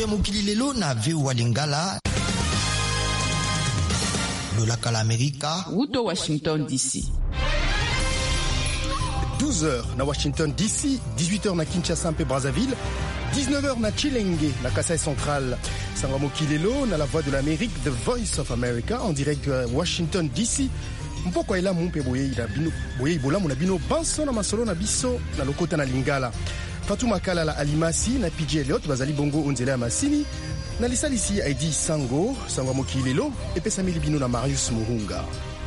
ya mokili lelo na VOA Lingala. Lolaka la Amerika. Wuto Washington DC. 12h na Washington DC, 18h na Kinshasa mpe Brazzaville, 19h na Chilenge na Kasai Central. Sanga mokili lelo na la voix de l'Amérique, The Voice of America, en direct de Washington DC. Mpoko ela mumpe boye ibolamu na bino banso na masolo na biso na lokota na Lingala. Fatuma Kalala Alimasi na PJ Elliot bazali bongo onzela ya masini na lisalisi Aidi Sango sangwa mokili lelo epesa mili bino na Marius Muhunga.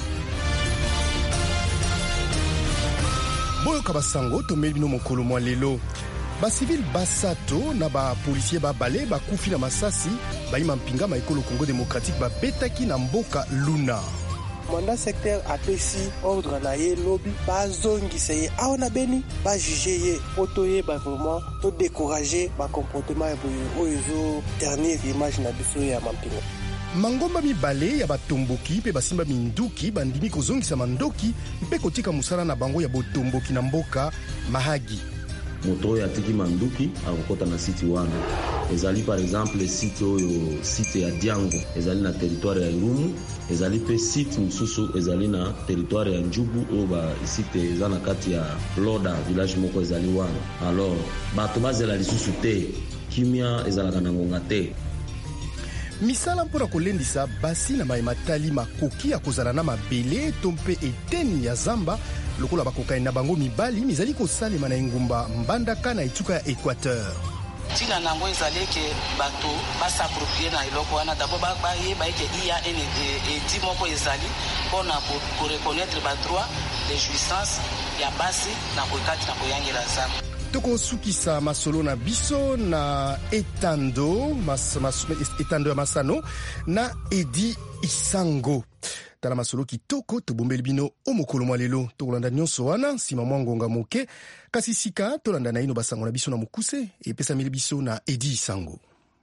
Boyo kabasango tomeli bino mokolo mwa lelo. Ba civil basato na ba policier ba bale ba kufi na masasi ba ima mpinga ma ekolo Congo démocratique ba betaki na mboka Luna. Manda secteur apesi ordre na ye lobi bazongisa ye aona beni ba juger ye otoye ba vraiment to décourager ba comportement oyo dernier image na biso ya mampinga. Mangomba mibale ya batomboki pe basimba minduki bandimi kozongisa mandoki mpe kotika musala na bango ya botomboki na mboka Mahagi. Moto ya tiki manduki akokota na site wana. Ezali par exemple site ya Diango, ezali na territoire ya Irumu, ezali pe site mususu ezali na territoire ya Njubu o ba site eza na kati ya Loda village moko ezali wana. Alors bato bazela lisusu te, kimia ezalaka na ngonga te. Misala mpona kolendisa basi na maematali makoki ya kozala na mabele to mpe eteni ya zamba lokola bakokai na bango mibali mizali kosalema na engumba mbandaka na etuka ya Équateur. Tina nango ezali ke bato basaproprie na eloko wana d'abord bayeba eke iya edi moko ezali mpona koreconnaître badroit de jouissance ya basi na koekati na koyangela zamba. Toko sukisa masolo na biso na etando ya Masano na Edi Isango. Tala masolo kitoko tobombeli bino omokolo mwa lelo tokolanda nyonso wana nsima mwa ngonga moke kasi sika tolanda na ino basango na biso na mokuse epesameli biso na Edi Isango.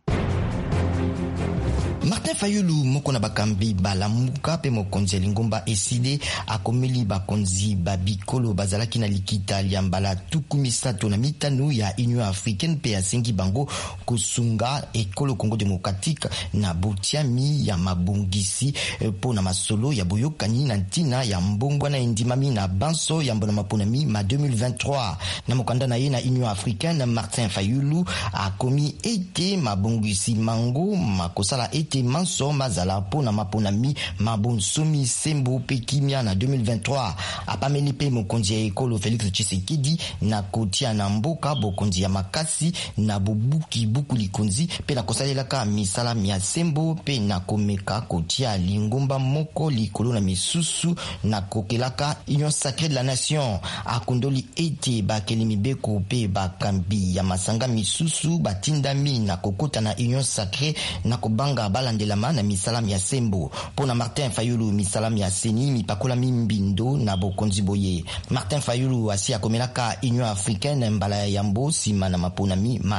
Martin Fayulu moko na bakambi balamuka pe mokonzi lingomba eside akomeli bakonzi babikolo bazalaki na likita liambala tukumisato na mitano ya Union Africaine pe asengi bango kusunga ekolo Congo démocratique na botiami ya mabungisi po na masolo ya boyokani na ntina ya mbongwa na endimami na banso ya mbona maponami ma 2023 na mokanda na ye na Union Africaine. Martin Fayulu akomi ete mabungisi mango makosala ete manso mazala po na maponami mabonsomi sembo pe kimia na 2023 apameli pe mokonzi ya ekolo Félix Tshisekedi na kotia na mboka bokonzi ya makasi na bubuki buku likonzi pe na kosalelaka misala mia sembo pe na komeka kotia lingomba moko likolo na misusu na kokelaka Union Sacrée de la Nation. Akondoli ete bakeli mibeko pe bakambi ya masanga misusu batindami na kokota na Union Sacrée na kobanga balandelama na misalam ya sembo. Pona Martin Fayulu misalam ya seni mipakola mimbindo na bokonzi boye. Martin Fayulu asi akomelaka Union Africaine mbala ya yambo sima na maponami ma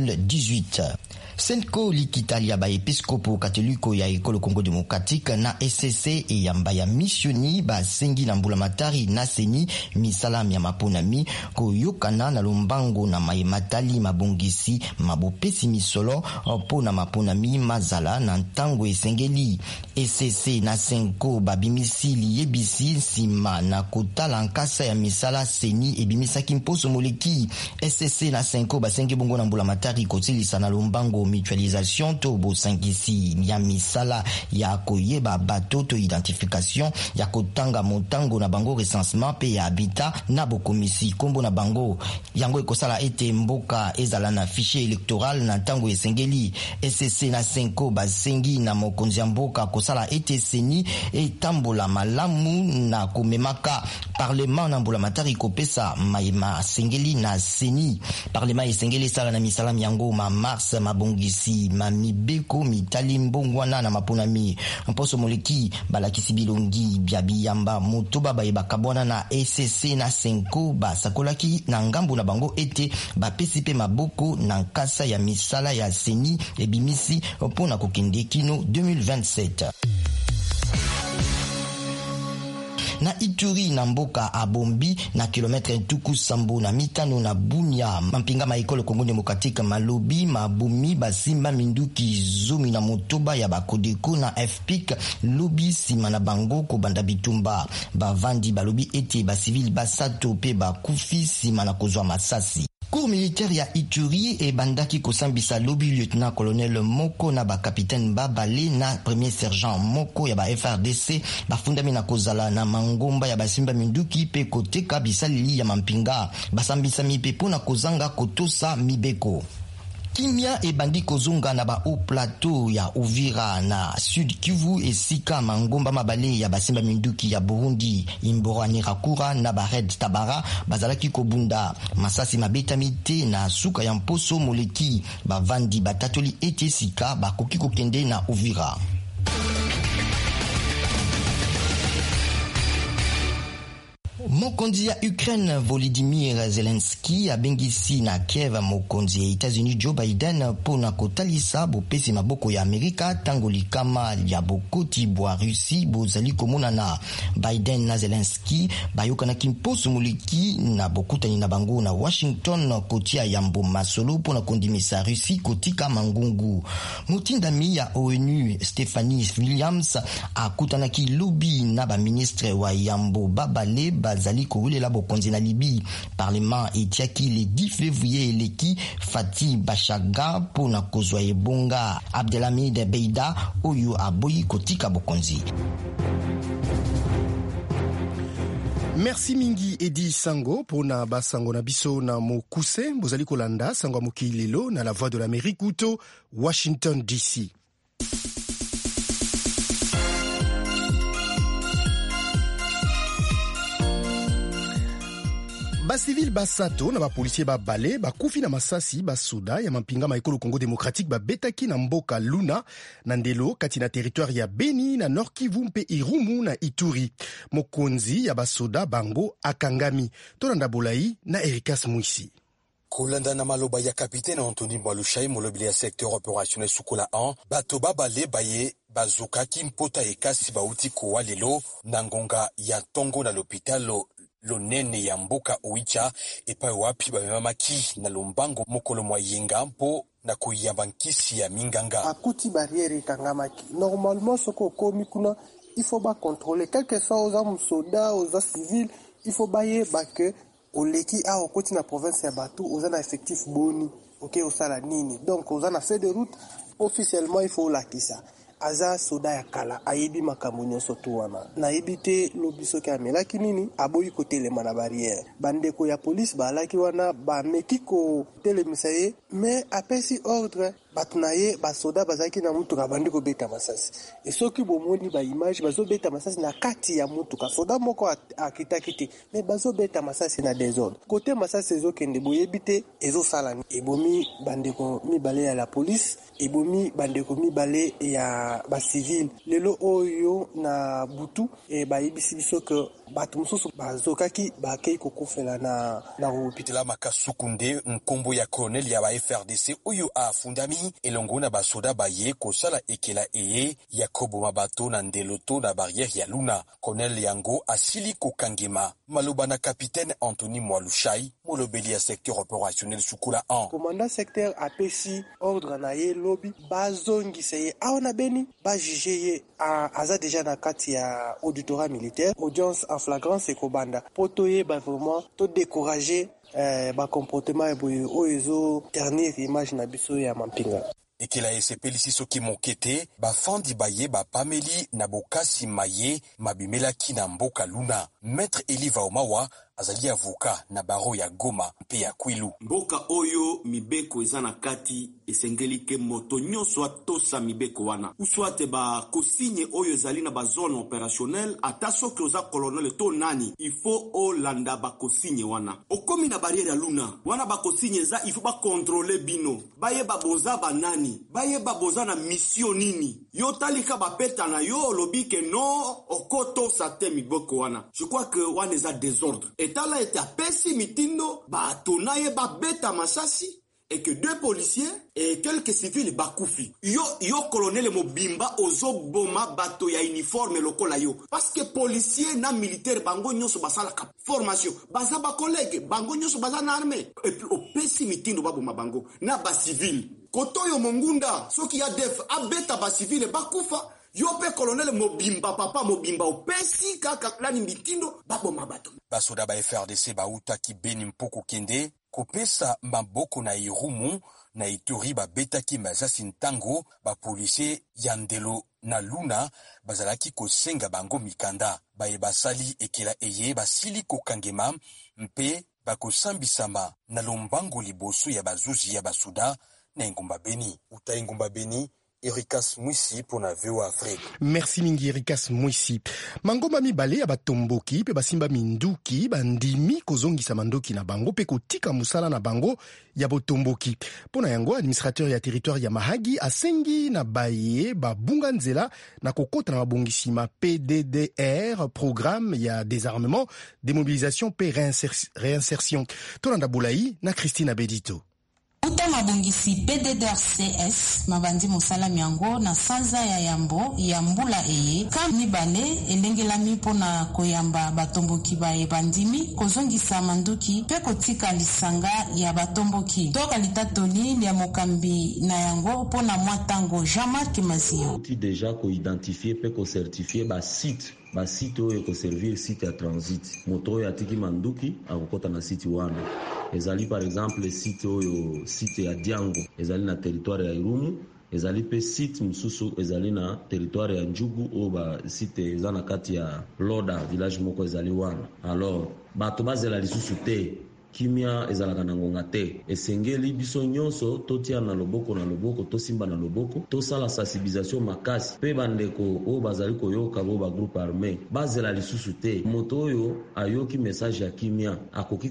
2018. Senko likitalia ba episkopo katoliko ya ekolo Congo démocratique na SCC e yamba ya missioni ba sengi na mbula matari na seni misalam ya maponami ko yokana na lombango na maimatali mabongisi mabopesi misolo po na maponami mazala na ntango esengeli. SCC na Senko babimisili yebisi sima na kotala nkasa ya misala seni ebimisaki mposo moleki. SCC na Senko basengi bongo na mbula matari kotilisa na lombango mutualisation to bosangisi ya misala ya koyeba bato to identification ya kotanga motango na bango recensement pe ya habitat na bokomisi kombo na bango yango ekosala ete mboka ezala na fichier électoral na ntango esengeli. SCC na Senko basengi na mokonzi ya mboka kosala ete seni etambola malamu na komemaka parlement na mbula matari kopesa maima sengeli na seni. Parlement esengeli sala na misala yango ma mars mabongisi mamibeko mitali mbongwana na maponami mposo moleki balakisi bilongi bya biyamba motoba bayebaka bwana na SCC na Senko basakolaki na ngambo na bango ete bapesi pe maboko na nkasa ya misala ya seni ebimisi mpona kokende kino 2027. Na Ituri na mboka Abombi na kilometre tuku sambo na mitano na Bunia mampinga maikolo Kongo Demokratika malobi mabumi basimba minduki zomi na motoba ya bakodeko na FPIC lobi sima na bango ko banda bitumba bavandi balobi ete ba civil basato pe bakufi sima na kozwa masasi. Cour militaire ya Ituri e bandaki kosambisa lobi lieutenant colonel moko na ba capitaine Babale na premier sergent moko ya ba FRDC bafundami na kozala na mangomba ya basimba minduki pe koteka bisalili ya mampinga basambisa mipepo na kozanga kotosa mibeko. Kimia e bandi kozunga na ba haut plateau ya Uvira na Sud Kivu e sika mangomba mabale ya basimba minduki ya Burundi Imborani Rakura na ba Red Tabara bazalaki kobunda masasi mabeta mite na suka ya mposo moleki bavandi batatoli ete sika bakoki kokende na Uvira. Mokonzi ya Ukraine Volodymyr Zelensky abengisi na Kiev mokonzi ya États-Unis Joe Biden pona kotalisa bopesi maboko ya Amerika tango likama ya bokoti bwa Russie bozali komonana. Biden na Zelensky bayokana kimposo moleki na bokutani na bango na Washington kotia yambo masolo pona kondimisa Russie kotika mangungu. Motindami ya ONU Stephanie Williams akutanaki lobi na ba ministre wa yambo babale bazali koulela bokonzi na Libye. Parlement etiaki le 10 février eleki Fatih Bashaga pona kozwa ebonga Abdelhamid Beida oyo aboyi kotika bokonzi. Merci mingi Edi Sango pona basango na biso na mokuse bozali kolanda sango mokili lelo na la voix de l'Amérique uto Washington DC. Ba civil basato na ba policier ba bale ba kufi na masasi ba soda ya mampinga maikolo Congo Démocratique ba betaki na mboka Luna na ndelo kati na territoire ya Beni na Nord Kivu mpe Irumu na Ituri. Mokonzi ya ba soda bango akangami tolanda bolai na Erikas Mwisi. Kolanda na maloba ya kapitaine Anthony Mwalushai molobili ya secteur opérationnel Sukola 1 bato babale baye bazokaki mpota ekasi bauti kowa lelo na ngonga ya Tongo na l'hôpital lonene ya mboka Oicha epai wapi bamemamaki na lombango mokolo mwa yenga mpo na kuyamba nkisi ya minganga akuti barrière kangamaki. Normalement soko komi kuna il faut ba contrôler quel que soit aux hommes soldats aux civils, il faut baye ba que oleki a okoti na province ya Batu ozana effectif boni OK osala nini. Donc ozana fait de route officiellement il faut la kisa aza soda ya kala ayebi makambo nyonso to wana na yebite lobiso ka melaki nini aboyi ko telema na barrière bandeko ya police balaki wana ba mekiko telemisa ye mais apesi ordre batunaye ba soda bazaki na mutuka bandiko beta masasi et soki bomoni ba image bazo beta masasi na kati ya mutuka soda moko akitakiti mais bazo beta masasi na désordre côté masasi ezokende boyebite ezo sala ebomi bandeko mibale ya la police ebomi bandeko mibale ya ba civil lelo oyo na butu e ba yebisi biso ke bato mosusu bazokaki bakei kokufela na hôpital Makasukunde nkombo ya colonel ya ba FRDC oyo afundami elongo na basoda baye kosala ekela eye ya koboma bato na ndeloto na barrière ya Luna. Colonel yango asili kokangema maloba na capitaine Anthony Mwalushai molobeli ya secteur opérationnel Sukola 1. Commandant secteur apesi ordre na ye lobi bazongisa ye aona beni ba juger ye aza déjà na kati ya auditorat militaire audience en flagrance et kobanda potoye ba vraiment to décourager ba comportement oyo dernière image na biso ya mampinga ekela esepelisi soki mokete bafandi baye bapameli na bokasi maye mabimelaki na mboka Luna. Maître Eliva Omawa azali avoka na baro ya Goma mpe ya Kwilu. Mboka oyo mibeko eza na kati esengeli ke moto nyonso atosa mibeko wana uswate ba kosinye oyo ezali na ba zone opérationnelle ata soki oza colonel to nani il faut olanda ba kosinye wana okomi na barrière ya Luna wana ba kosinye eza il faut ba contrôler bino baye baboza banani baye baboza na mission nini yo talika bapeta na yo lobi ke no okoto sate mibeko wana. Je crois que wana eza désordre etala ete apesi mitindo bato na ye babeta masasi et que 2 policiers et quelques civils bakufi. Yo colonel Mobimba ozo boma bato ya uniforme lokola yo. Parce que policier na militaire bango nyoso basala formation. Baza ba collègue bango nyoso baza na armée. Et puis au pesi mitindo baboma bango na ba civil. Kotoyo Mongunda soki ya def abeta ba civil bakufa. Yo pe colonel Mobimba papa Mobimba o pesi kaka lani mitindo baboma bato. Basoda ba FRDC bauta ki Beni Mpoko Kende kopesa maboko na Irumu na Ituri babetaki Masasi ntango bapolisie ya Ndelo na Luna bazalaki kosenga bango mikanda baye basali ekela eye basili kokangema mpe bakosambisama na lombango liboso ya bazuzi ya basuda na Ingumba Beni. Uta Ingumba Beni, Ericas Mwisi pour na VOA Afrique. Merci mingi Ericas Mwisi. Mangoma mibale ya batomboki pe basimba minduki bandimi kozongisa mandoki na bango pe kotika musala na bango ya botomboki. Pona yango administrateur ya territoire ya Mahagi asengi na baye babunga nzela na kokota na mabongisima PDDR, programme ya désarmement, démobilisation pe réinsertion. Tolanda Boulayi na Christine Abedito. Uta mabongisi PDDRCS mabandi mosala miango na sanza ya yambo ya mbula eye kam mibale elengelami pona koyamba batomboki baye bandimi kozongisa manduki pe kotika lisanga ya batomboki toka litatoli ya mokambi na yango pona mwatango Jean-Marc Mazio uti deja ko identifier pe ko certifier ba site oyo ko servir site ya transit moto ya tiki manduki akokota na site wana ezali par exemple site oyo site ya Diango ezali na territoire ya Irumu ezali pe site mususu ezali na territoire ya Njugu o ba site ezana kati ya Loda village moko ezali wana alors bato bazela lisusu te kimia ezalaka na ngonga te esengeli biso nyonso totia na loboko tosimba na loboko tosala sensibilisation makasi pe bandeko o bazali koyoka bo ba groupe armé bazela lisusu te moto oyo ayoki message ya kimia akoki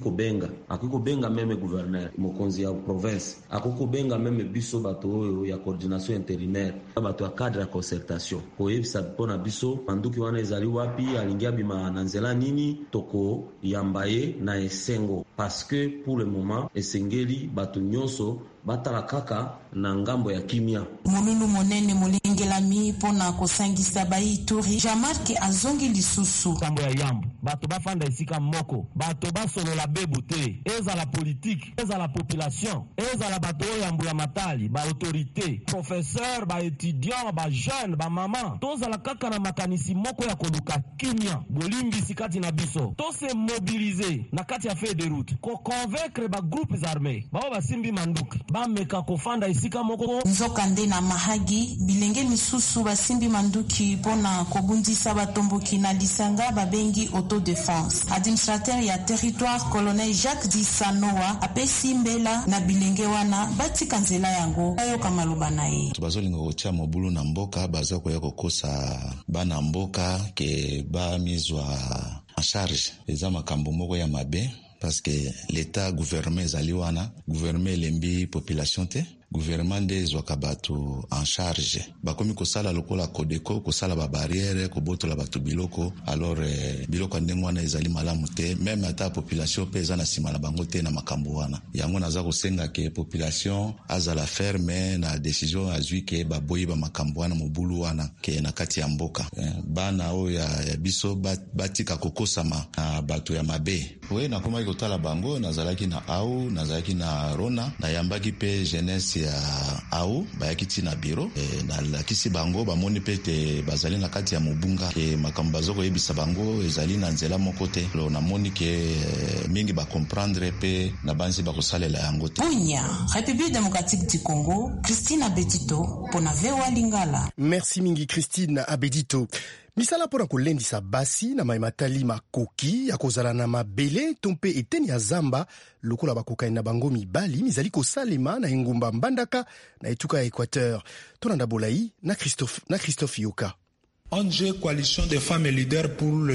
kobenga meme gouverneur mokonzi ya province akoki kobenga meme biso bato oyo ya coordination intérinaire bato ya cadre ya concertation koyebisa pona biso manduki wana ezali wapi alingi abima na nzela nini toko yambaye na esengo parce que pour le moment esengeli bato nyonso batala kaka na ngambo ya kimia mululu monene molengelami pona kosangisa Ituri Jean-Marc azongi lisusu ngambo ya yambo bato bafanda esika moko bato basolola bebu te eza la politique eza la population eza la bato yambo ya matali ba autorité professeur ba étudiant ba jeune ba maman toza la kaka na makanisi moko ya koluka kimia bolimbi sikati na biso to se mobiliser na kati ya feuille de route ko convaincre ba groupes armés ba basimbi manduki bameka kofanda isika moko nzokande na Mahagi bilenge misusu basimbi manduki pona kobundisa batomboki na lisanga babengi autodéfense administrateur ya territoire colonel Jacques Disanoa apesi mbela na bilenge wana batika nzela yango ayoka maloba na ye bazolinga kotia mobulu na mboka baza koya kokosa bana mboka ke bamizwa en charge eza makambo moko ya mabe parce que l'état gouvernement ezali wana gouvernement elembi population te gouvernement nde ezwaka bato en charge bakomi kosala lokola kodeko kosala ba barrière kobotola bato biloko alors biloko ndenge wana ezali malamu te même ata population pe eza na sima na bango te na makambo wana yango naza kosenga ke population azala ferme na décision azwi ke baboyi ba makambo wana mobulu wana ke na kati ya mboka bana oyo ya biso batika kokosama na bato ya mabe we nakomaki kotala bango nazalaki na au nazalaki na Rona na yambaki pe jeunesse ya au bayaki tina biro na lakisi bango bamoni pete bazali na kati ya mobunga ke makambo bazoko yebisa bango ezali na nzela moko te lo namoni ke mingi ba comprendre pe na banzi bakosalela yango te. Bunya, République démocratique du Congo, Christine Abedito pona VOA Lingala. Merci mingi Christine Abedito. Misala pona kolendisa basi na maimatali makoki ya kozala na mabele tompe eteni ya zamba lokola bakokai na bango mibali mizali kosalema na engumba mbandaka na etuka ya Équateur. Tonanda Boulayi na Christophe Yoka. ONG Coalition des femmes et leaders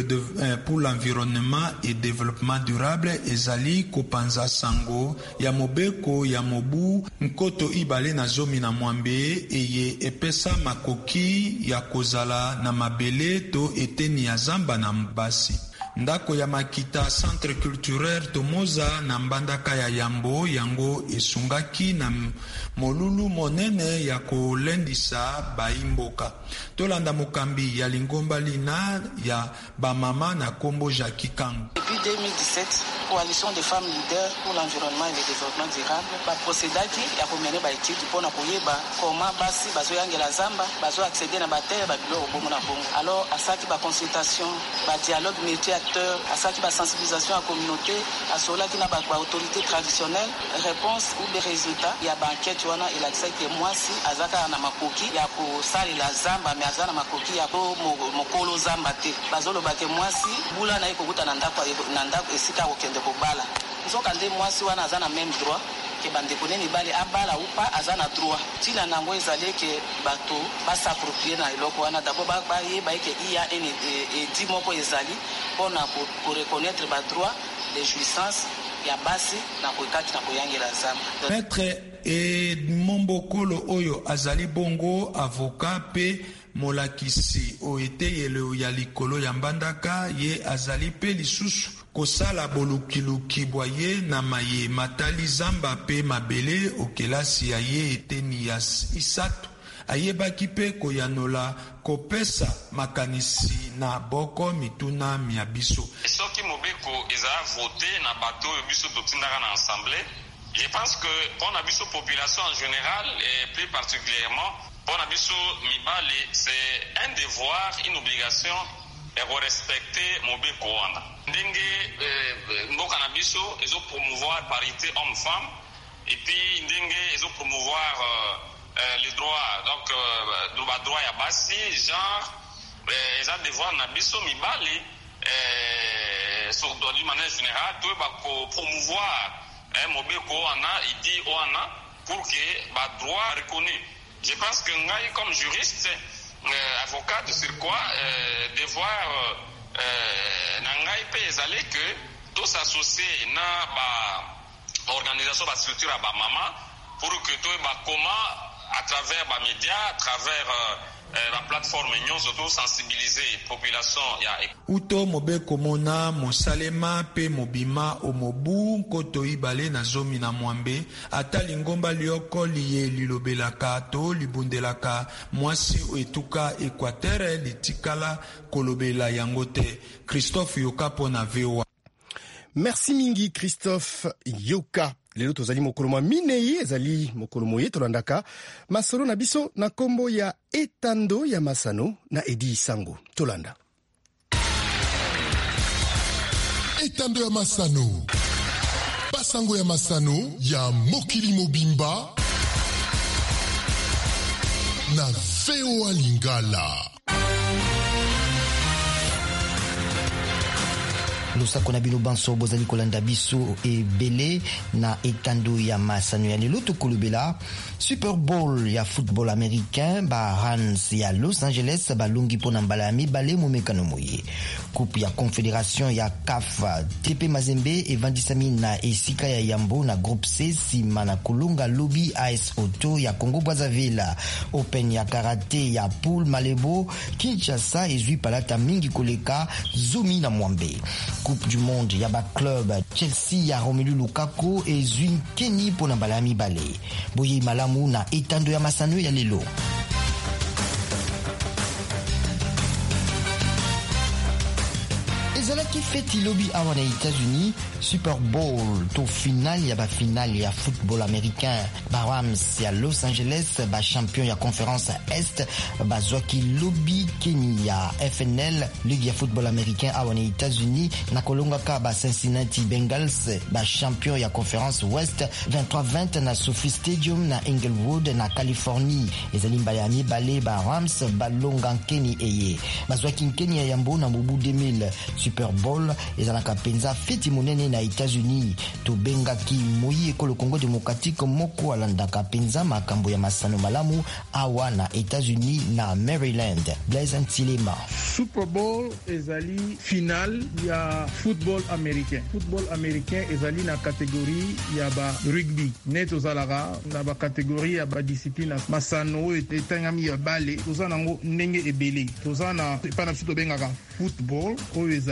pour l'environnement et développement durable ezali kopanza sango ya mobeko ya mobu nkoto ibale na zomi na mwambe eye epesa makoki ya kozala na mabele to eteni ya zamba na mbasi. ndako ya makita centre culturel tomoza na mbandaka ya yambo yango esungaki na molulu monene ya kolendisa baimboka. Tolanda mokambi ya lingomba lina ya bamama na kombo Jackie Kangu. Depuis 2017, coalition des femmes leaders pour l'environnement et le développement durable baprocédaki ya komene baétude mpona koyeba koma basi bazoyangela zamba bazoaccéder na baterre babiloko bongo na bongo. Alors asaki baconsultation badialogue multi-acteur, asaki basensibilisation ya communauté, asolaki na baautorité traditionnelle. Réponse ou des résultats ya baenquête wana elakisaki ke mwasi azaka na makoki ya kosalela zamba me aza na makoki ya mokolo zamba te. Bazoloba ke mwasi bula na ye kokuta na ndako esika kokende kobala. Nzoka nde mwasi wana aza na même droit ke bandeko ne mibali abala upa aza na droit. Ntina nango ezali ke bato basaproprie na eloko wana dabo bayeba eke iya edi moko ezali mpona koreconnaître badroit les jouissances ya basi na koekati na koyangela zamba. Maître Edmond Bokolo oyo azali bongo avocat pe molakisi o eteyelo ya likolo ya mbandaka ye azali pe lisusu kosala bolukiluki bwa ye na maye matali zamba pe mabele okelasi ya ye eteni ya isatu. Ayebaki pe koyanola kopesa makanisi na boko mituna mia biso. Soki mobeko eza voté na bato biso totindaka na assemblée, je pense que pour la biso population en général et plus particulièrement pour la biso mibale, c'est un devoir, une obligation de respecter mobeko wana. Ndenge mboka na biso ezo promouvoir parité homme-femme et puis ndenge ezo promouvoir les droits, donc le droit ya basi, genre ils ont devoir na biso mibali sur d'une manière générale tout ba promouvoir mobeko wana idi wana pour que ba droit reconnu. Je pense que ngai comme juriste avocat de sur quoi devoir na ngai pe ezali que tous associés na ba organisation ba structure ba mama pour que tout ba comment à travers les médias, à travers la plateforme nyonso to sensibiliser population ya uto mobeko mona mosalema pe mobima omobu nkoto ibale na zomi na mwambe ata lingomba lioko liye lilobelaka to libundelaka mwasi etuka Equateur litikala kolobela yango te. Christophe Yoka pona VOA. Merci mingi Christophe Yoka. Lelo tozali mokolo mwa minei ezali mokolo moye tolandaka masolo na biso na kombo ya etando ya masano na Edi Isango. Tolanda etando ya masano, basango ya masano ya mokili mobimba na VOA Lingala. Lusako na bino banso bozali kolanda biso ebele na etando ya masano ya lelo tokolobela Super Bowl ya football américain ba Rams ya Los Angeles balungi pona mbala ya mibale momekano moye. Coupe ya Confédération ya CAF TP Mazembe evandisami na esika ya Yambo na groupe C sima na kolunga lobby AS Auto ya Congo Brazzaville. Open ya karate ya Pool Malebo Kinshasa ezwi palata mingi koleka Zomi na Mwambe. Coupe du monde ya ba club Chelsea ya Romelu Lukaku ezwi Kenny pona mbala ya mibale. Boye malamu na etando ya masano ya lelo. Ezalaki feti lobby awa na États-Unis Super Bowl to final ya ba final ya football américain ba Rams ya Los Angeles ba champion ya conférence Est ba zwaki lobby Kenny ya FNL ligue ya football américain awa na États-Unis na kolonga ka ba Cincinnati Bengals ba champion ya conférence Ouest 23-20 na Sophie Stadium na Inglewood na Californie. Ezali mbala ya mibale ba Rams ba longa Kenny eye ba zwaki Kenny ya Yambo na mobu 2000. Super Bowl ezalaka penza feti monene na États-Unis to bengaki moyi ekolo Congo démocratique moko alandaka penza makambo ya masano malamu awa na États-Unis na Maryland. Blaise Antilema. Super Bowl ezali final ya football américain. Football américain ezali na catégorie ya ba rugby. Neto zalaka na ba catégorie ya ba discipline masano etangami ya bale. Tozana ngo ndenge ebele. Tozana pana fito bengaka football o ezali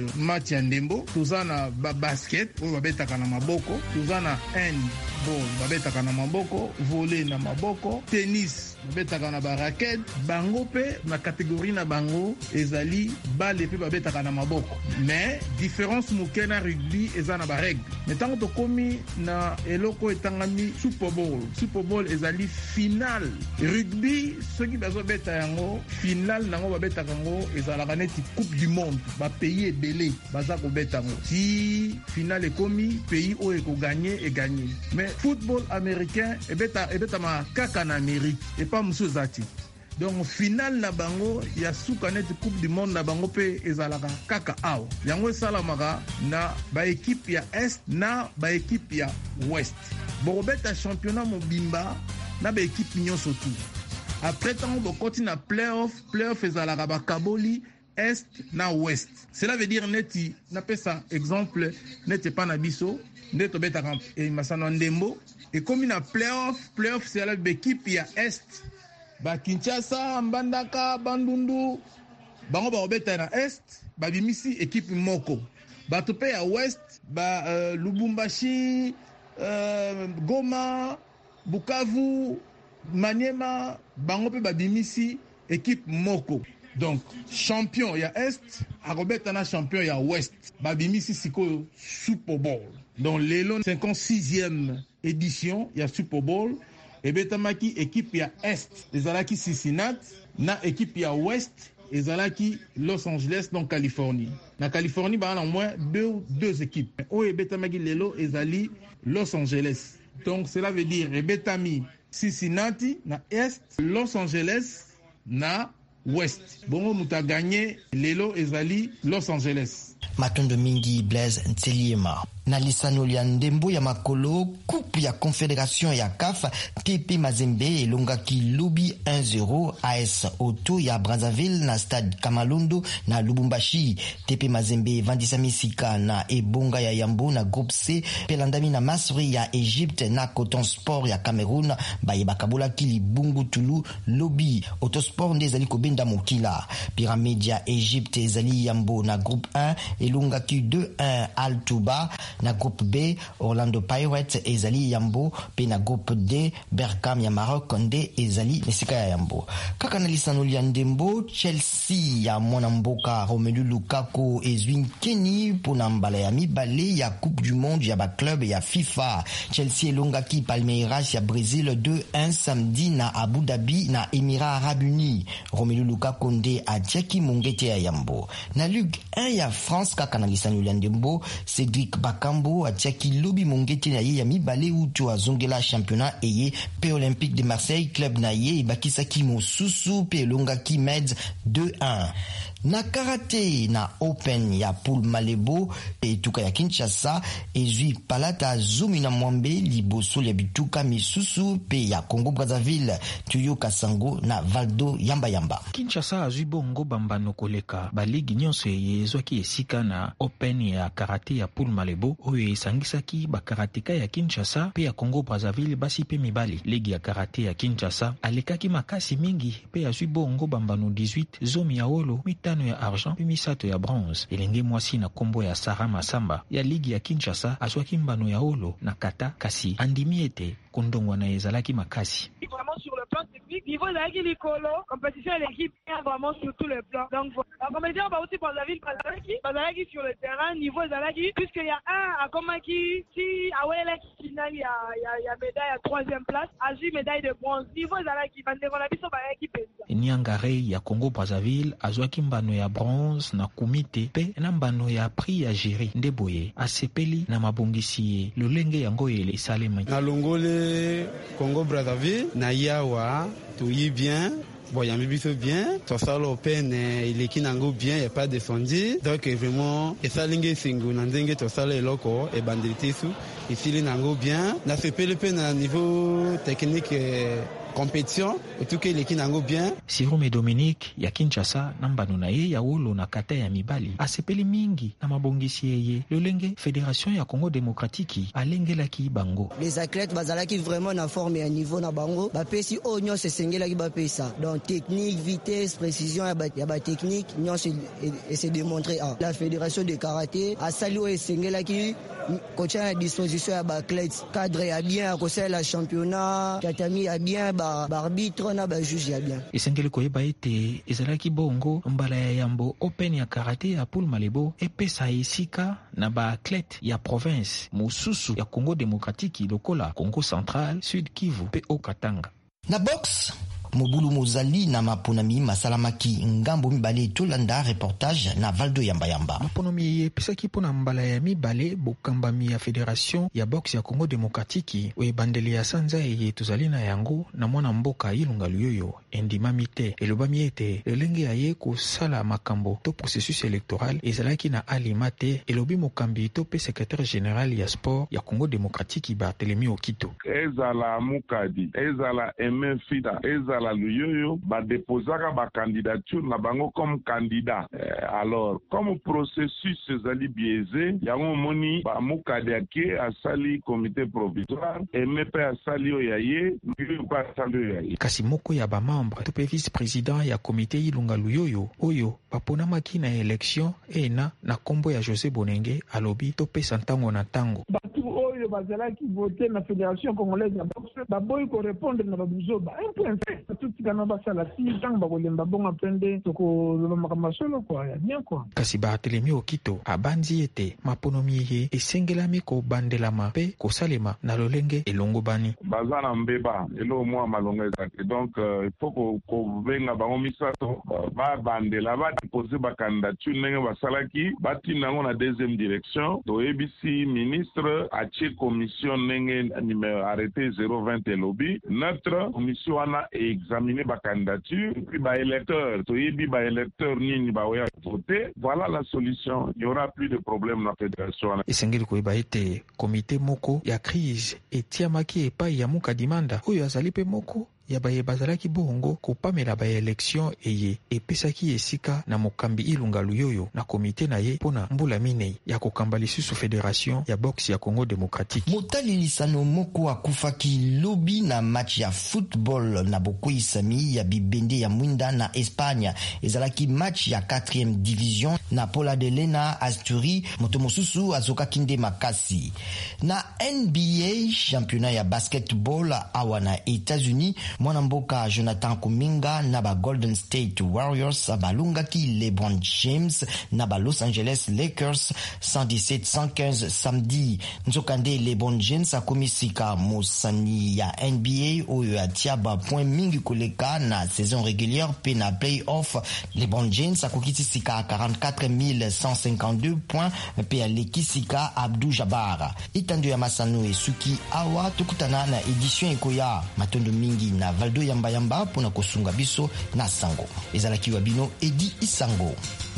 match ya ndembo, toza na basket oyo babetaka na maboko, toza na handball babetaka na maboko, volley na maboko, tennis babetaka na baraquette, bango pe na catégorie na bango ezali bale pe babetaka na maboko. Mais différence moke na rugby eza na barègle. Mais tango tokomi na eloko etangami Super Bowl. Super Bowl ezali final. Rugby soki bazobeta yango final nango babetaka yango ezalaka neti Coupe du Monde. Ba pays ebele baza kobeta yango. Si final ekomi pays oyo ekoganye e gagné. Mais football américain ebeta ma kaka na Amérique et pas musu zati. Donc final na bango ya suka net Coupe du Monde na bango pe ezalaka kaka awa. Yango esalamaka na ba équipe ya Est na ba équipe ya Ouest. Borobeta championnat mobimba na ba équipe nyonso tout. Après tant bo continue na playoff ezalaka ba kaboli Est na Ouest. Cela veut dire neti na pesa exemple neti pa na biso neto beta camp et masano ndembo et comme na playoff c'est la équipe ya Est ba Kinshasa, Mbandaka, Bandundu, bango ba obeta na Est, ba bimisi équipe moko. Ba tope ya Ouest, ba Lubumbashi, Goma, Bukavu, Maniema, bango pe ba bimisi équipe moko. Donc champion ya Est, arobeta na champion ya Ouest, ba bimisi siko Super Bowl. Donc lelo 56e édition ya Super Bowl. Et betamaki équipe ya Est ezalaki Cincinnati na équipe ya Ouest ezalaki Los Angeles donc Californie. Na Californie ba na moins deux équipes. O betamaki lelo ezali Los Angeles. Donc cela veut dire betami Cincinnati na Est, Los Angeles na Ouest. Bongo muta gagné lelo ezali Los Angeles. Matondo mingi Blaise Nteliema. Na lisano ya ndembo ya makolo, coupe ya confédération ya CAF, TP Mazembe elongaki Lubi 1-0 AS Auto ya Brazzaville na stade Kamalondo na Lubumbashi. TP Mazembe vandisa misika na Ebonga ya Yambo na groupe C, pelandami na Masri ya Egypte na Coton Sport ya Cameroun, baye bakabola kili bungu tulu Lubi. Autosport nde ezali kobenda mokila. Pyramide ya Egypte ezali Yambo na groupe 1, elongaki 2-1 Al Touba. Na groupe B, Orlando Pirates ezali Yambo, pe na groupe D, Berkane ya Maroc nde ezali nesika ya Yambo. Kaka na lisano ya ndembo, Chelsea ya mwana mboka Romelu Lukaku ezwi Kenny pona mbala ya mibale ya Coupe du Monde ya ba club ya FIFA. Chelsea elongaki Palmeiras ya Brésil 2-1 samedi na Abu Dhabi na Émirats Arabes Unis. Romelu Lukaku nde atiaki mongete ya Yambo. Na Ligue 1 ya France kaka na lisano ya ndembo, Cédric Bakambo atiaki Lobi mongete na ye ya mibale utu azongela championnat eye pe Olympique de Marseille club na ye ibakisaki mosusu pe elongaki Meds 2-1. Na karate na Open ya Poul Malebo etuka ya Kinshasa ezwi Palata Zumi na Mwambe liboso ya bituka misusu pe ya Congo Brazzaville Tuyo Kasango na Valdo Yamba. Kinshasa azwi bongo bambano koleka baligi nyonso ezwaki esika na Open ya karate ya Poul Malebo oyo esangisaki bakarateka ya Kinshasa pe ya Congo Brazzaville basi pe mibali. Ligi ya karate ya Kinshasa alekaki makasi mingi pe azwi bongo bambano 18 zomi ya wolo mitano ya argent pe misato ya bronze. Elenge mwasi na kombo ya Sarah Masamba ya ligi ya Kinshasa azwaki mbano ya wolo na kata kasi andimi ete kondongwa na ezalaki makasi. Vraiment sur le plan technique, niveau ezalaki likolo, compétition et l'équipe est vraiment sur tout le plan. Donc la compétition va aussi bazalaki sur le terrain, niveau ezalaki puisque il y a un à Komaki si awele final ya médaille à 3e place, azui médaille de bronze. Niveau ezalaki bandeko na biso ba équipe. Niangare ya Congo Brazzaville azwaki mbano ya bronze na kumite pe na mbano ya prix ya Jiri ndeboye asepeli na mabongisi lolenge yango ele isalema. Na longole Congo Brazzaville na yawa toyi bien boyambi biso bien tosala Open ileki nango bien ya pas descendu donc vraiment esalinge singu na ndenge tosala eloko e bandilité su isili nango bien na sepeli pe na niveau technique compétition tout que l'équipe nango bien. Sirume Dominique ya Kinshasa na mbano na ye ya wolo na kata ya mibali asepeli mingi na mabongisi yeye lolenge Fédération ya Congo Démocratique alengelaki bango. Les athlètes bazalaki vraiment na forme ya niveau na bango bapesi o nyonso esengelaki bapesa donc technique, vitesse, précision ya ba technique nyonso et se démontrer la Fédération de karaté asali o esengelaki coach à disposition ya ba athlètes cadre ya bien ko la championnat tatami ya bien ba arbitre na ba juge ya bien. Esengeli koyeba ete ezalaki bongo mbala ya yambo open ya karaté ya Paul Malebo epesa esika na ba athlète ya province mosusu ya Congo Démocratique lokola Congo Central, Sud Kivu pe Okatanga. Na box Mobulu Mozali na Maponami masalamaki ngambo mibale tolanda reportage na Valdo Yamba. Maponami ye pesaki pona mbala ya mibale bokambami ya Fédération ya box ya Congo Démocratique oye bandeli ya sanza ye tozali na yango na mwana mboka Ilunga Luyoyo endimami te elobami ete lelenge ya ye kosala makambo to processus électoral ezalaki na alima te elobi mokambi to pe secrétaire général ya sport ya Congo Démocratique Barthélemy Okito. Ezala Mukadi, ezala Emefida, ezala Luyoyo ba déposaka ba candidature na bango comme candidat. Alors comme processus ezali biaisé yango moni ba Mukadi ake asali comité provisoire emepe asali oyaye Luyoyo pa asali oyaye. Kasi moko ya ba membre to pe vice-président ya comité Ilunga Luyoyo oyo baponamaki na élection ena na kombo ya José Bonenge alobi to pe santango na tango. Oyo bazalaki voter na Fédération Congolaise ya boxe baboyi ko répondre na babuzoba un point fait tout kana basala si tant bakolemba bonga prendre toko lomaka masolo kwa ya bien kwa. Kasi Barthélemy Okito abanzi ete maponomi ye esengelami ko bandelama pe ko salema na lolenge elongo bani bazana mbeba elo mwa malonga ezaki donc il faut ko venga bango misato ba bandela ba déposer ba candidature ndenge basalaki batina ngo na deuxième direction to ABC ministre achi commission ndenge numéro arrêté 020 lobby notre commission ana examiner ba candidature puis ba électeur to yebi ba électeur nini ba oya voter voilà la solution il y aura plus de problème na fédération. Esengeli koyeba ete comité moko ya crise etiamaki epai ya Mukadimanda oyo azali pe moko ya baye bazalaki bongo kopamela ba election eye epesaki esika na mokambi Ilunga Luyoyo na komite na ye pona mbula minei ya kokamba lisusu Fédération ya boxe ya Congo Démocratique. Motali Lisano moko akufaki lobi na match ya football na bokoisami ya bibende ya mwinda na Espagne ezalaki match ya 4e division na Pola de Lena Asturi moto mosusu azoka kinde makasi. Na NBA championnat ya basketball awa na États-Unis mwana mboka Jonathan Kuminga na ba Golden State Warriors balungaki LeBron James na ba Los Angeles Lakers 117-115 samedi. Nzokande LeBron James akomisika mosani ya NBA oyo atiaba point mingi koleka na saison régulière pe na play-off. LeBron James akokitisika 44 152 points pe alekisika Abdou Jabbar. Itando ya Masano esuki awa tukutana na édition ekoya matondo mingi na Valdo Yamba pona kosunga biso na sango ezalaki wa bino Edi Isango.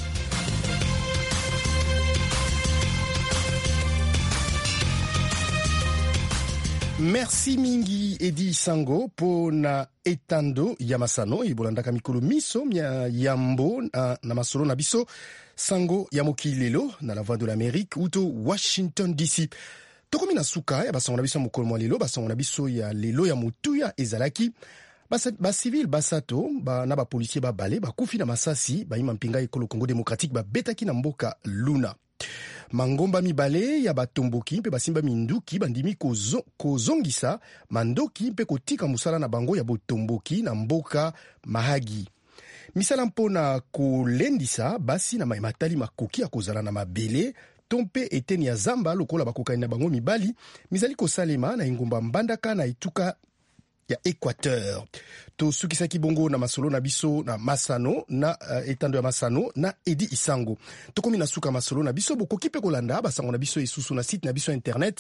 Merci mingi Edi Isango pona etando ya Masano ibolandaka mikolo miso mya yambo na masolo na biso sango ya mokilelo na la voix de l'Amérique uto Washington DC. Tokomi na suka ya basongo na biso mokolo mwa lelo basongo na biso ya lelo ya mutuya ezalaki ba civil basato na ba policier ba bale ba kufi na masasi ba ima mpinga ekolo Congo Démocratique ba betaki na mboka Luna. Mangomba mibale ya batomboki mpe basimba minduki bandimi kozongisa mandoki mpe kotika musala na bango ya botomboki na mboka Mahagi. Misala mpona kolendisa basi na matali makoki ya kozala na mabele tompe eteni ya zamba lokola bakokani na bango mibali mizali kosalema na ingumba mbandaka na ituka ya Équateur. To sukisaki bongo na masolo na biso na Masano na etando ya Masano na Edi Isango. Tokomi na suka masolo na biso bokoki pe kolanda basango na biso esusu na site na biso internet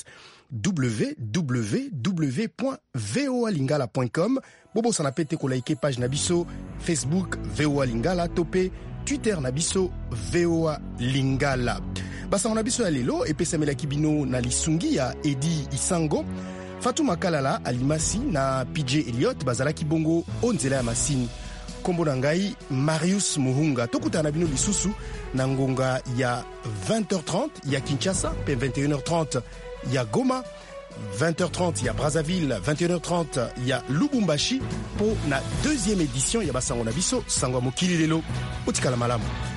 www.voalingala.com. Bobo sana pete ko like page na biso Facebook VOA Lingala tope Twitter na biso VOA Lingala. Basango na biso ya lelo epesamela kibino na lisungi ya Edi Isango. Fatou Makalala alimasi na PJ Elliott bazalaki bongo onzela ya masini. Kombo na ngai Marius Muhunga. Tokutana bino lisusu na ngonga ya 20h30 ya Kinshasa pe 21h30 ya Goma, 20h30 ya Brazzaville, 21h30 ya Lubumbashi po na deuxième édition ya basango na biso sango mokili lelo. Otikala malamu.